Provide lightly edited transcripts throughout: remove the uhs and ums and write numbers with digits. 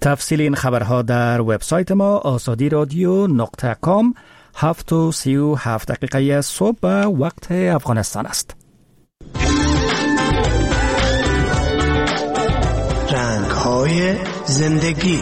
تفصیل این خبرها در وبسایت ما azadi.radio.com. 7:37 صبح به وقت افغانستان است. رنگ‌های زندگی.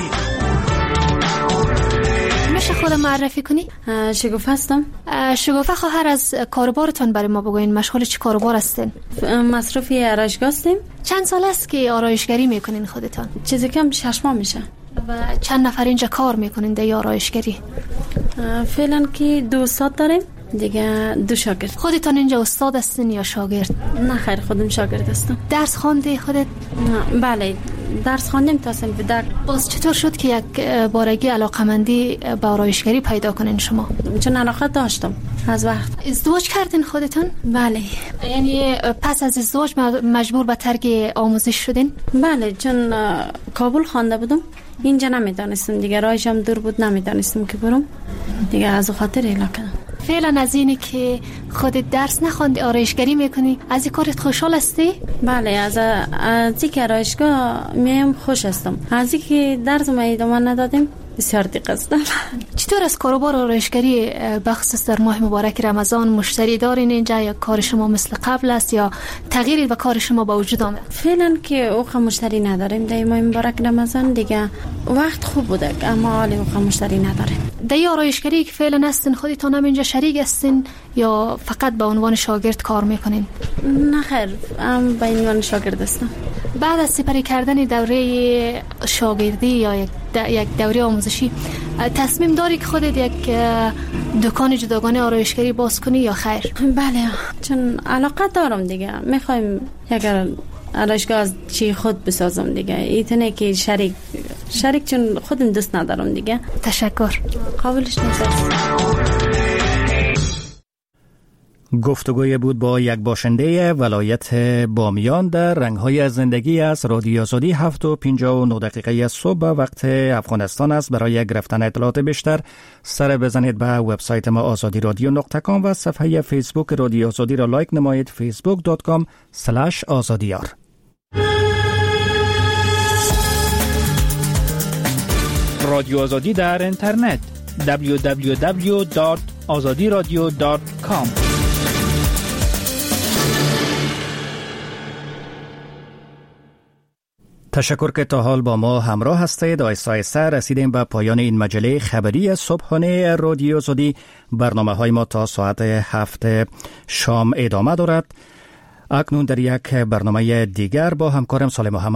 میشه خودم معرفی کنی؟ شگوفه هستم. شگوفه خواهر، از کاروبارتون برای ما بگوین. مشغول چی کاروبار هستین؟ مصرفی آرایشگاه هستیم. چند سال است که آرایشگری میکنین خودتان؟ چیزی کم 6 ماه میشه. و چند نفر اینجا کار میکنین در آرایشگری؟ فعلا که 2 استاد داریم، دیگه 2 شاگرد. خودتان اینجا استاد هستین یا شاگرد؟ نه خیر، خودم شاگرد هستم. درس خوانده خودت؟ بله، درس خواندیم تا صنف در. باز چطور شد که یک بارگی علاقمندی به آرایشگری پیدا کنین شما؟ چون علاقه داشتم از وقت. ازدواج کردین خودتان؟ بله. یعنی پس از ازدواج مجبور به ترک آموزش شدین؟ بله، چون کابل خوانده بودم، اینجا نمیدانستم دیگه، راهشم دور بود، نمیدانستم که برم دیگه، از خاطر ایلا کردم. فعلا از اینی که خودت درس نخوندی آرایشگری میکنی، از این کارت خوشحال هستی؟ بله، از این که آرایشگاه میام خوش هستم. از این که درس ما ادامه ندادیم بسیار دیگه هستم. چطور از کاروبار آرایشگری بخصوص در ماه مبارک رمضان مشتری دارین اینجا، یا کار شما مثل قبل است یا تغییری به کار شما با وجود آمد؟ فعلا که اوخ مشتری نداریم در ماه مبارک رمضان دیگه. وقت خوب بوده اما حالی اوخ مشتری نداریم. در آرایشگری که فعلا هستین خودتون هم اینجا شریک هستین یا فقط به عنوان شاگرد کار میکنین؟ نه خیر، به عنوان شاگرد هستم. بعد از سپری کردن دوره شاگردی یا یک دوره آموزشی تصمیم داری که خودت یک دکان جداگانه آرایشگری باز کنی یا خیر؟ بله، چون علاقه دارم دیگه، میخوایم یک آرایشگاه از چی خود بسازم دیگه. ایتونه که شریک چون خودم دوست ندارم دیگه. تشکر. قابلش نیست. گفتگوی بود با یک باشنده ولایت بامیان در رنگ‌های زندگی از رادیو آزادی. 7:59 صبح وقت افغانستان است. برای گرفتن اطلاعات بیشتر سر بزنید به وبسایت ما azadi.radio.com و صفحه فیسبوک رادیو آزادی را لایک نمایید. facebook.com/azadiyar. رادیو آزادی در اینترنت www.azadiradio.com. تشکر که تا حال با ما همراه هستید. آیسته رسیدیم به پایان این مجله خبری صبحانه رادیو آزادی. برنامه‌های ما تا ساعت 7 شام ادامه دارد. اکنون در یک برنامه دیگر با همکارم سالم محمد